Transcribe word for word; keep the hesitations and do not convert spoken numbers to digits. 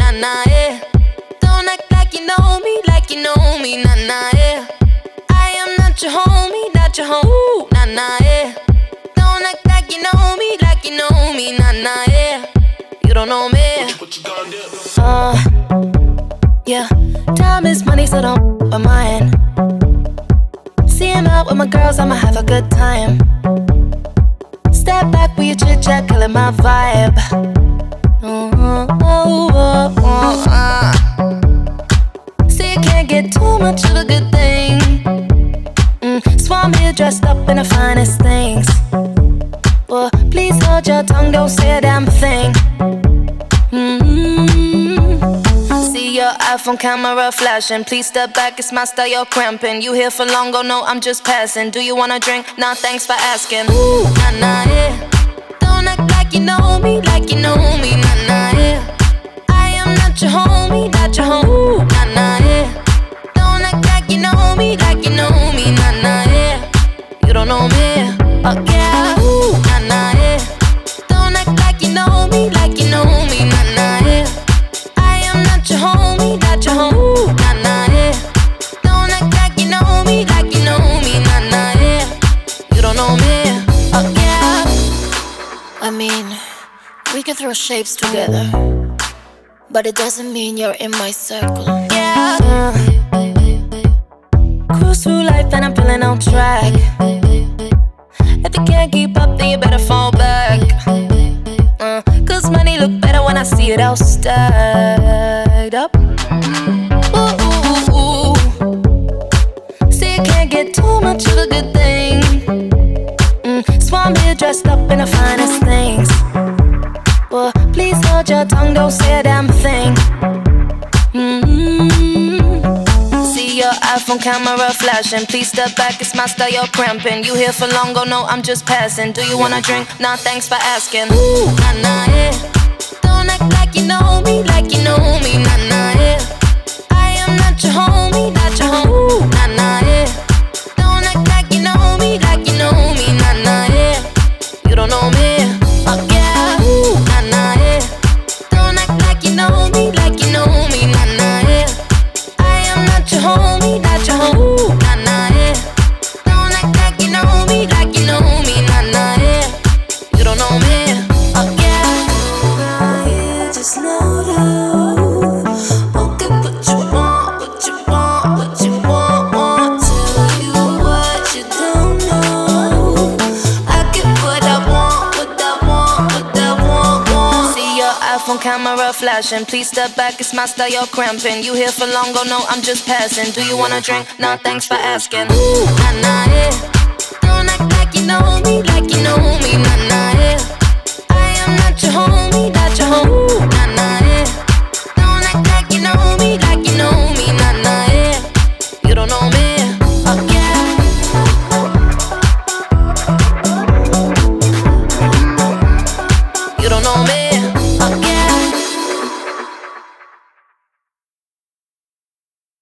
nah, nah, yeah. Don't act like you know me, like you know me, nah, nah, yeah. I am not your homie, not your home, nah, nah, yeah. Don't act like you know me, like you know me, nah, nah, yeah. You don't know me. What you gonna do? Uh, yeah. Time is money, so don't with mine. See him out with my girls, I'ma have a good time. Step back with your chit chat, killing my vibe. Oh, oh, oh, oh, uh. See, you can't get too much of a good thing. Mm, so I'm here dressed up in the finest things. Well, please hold your tongue, don't say a damn thing. Mm-hmm. See your iPhone camera flashing. Please step back, it's my style, you're cramping. You here for long, oh no, I'm just passing. Do you wanna drink? Nah, thanks for asking. Ooh, nah, nah, yeah. Don't act like you know me, like you know me, nah, nah, yeah. I am not your homie, not your home, ooh, nah, nah, yeah. Don't act like you know me, like you know me, nah, nah, yeah. You don't know me, oh yeah, ooh, nah, nah, yeah. Don't act like you know me, like you know me, nah, nah, yeah. I am not your homie, not your home, ooh, nah, nah, yeah. Don't act like you know me, like you know me, nah, nah, yeah. You don't know me, oh yeah. I mean, we can throw shapes together, but it doesn't mean you're in my circle. Yeah. Uh, cruise through life and I'm feeling on track. If you can't keep up, then you better fall back. Uh, Cause money look better when I see it all stacked up. Ooh, ooh, ooh, ooh. See, you can't get too much of a good thing. Mm, so I'm here dressed up in the finest things. Well, please hold your tongue, don't say a damn thing. Mm-hmm. See your iPhone camera flashing. Please step back, it's my style, you're cramping. You here for long, oh no, I'm just passing. Do you wanna drink? Nah, thanks for asking. Ooh, nah, nah, yeah. Don't act like you know me, like you know me, nah, nah, yeah. I am not your homie, not your home, ooh, nah, nah, yeah. Don't act like you know me, like you know me, nah, nah, yeah. You don't know me, oh yeah, ooh, nah, nah, yeah. Don't act like you know me, like you know me, nah, nah, yeah. I am not your homie, not your home, ooh, nah, nah, yeah. Don't act like you know me, like you know me, nah, nah, yeah. You don't know me, oh yeah. Now you just know that won't get what you want, what you want, what you want, want. Tell you what you don't know. I get what I want, what I want, what I want, want. See your iPhone camera flashing. Please step back, it's my style, you're cramping. You here for long, oh no, I'm just passing. Do you wanna drink? Nah, thanks for asking. Ooh, nah, nah, yeah.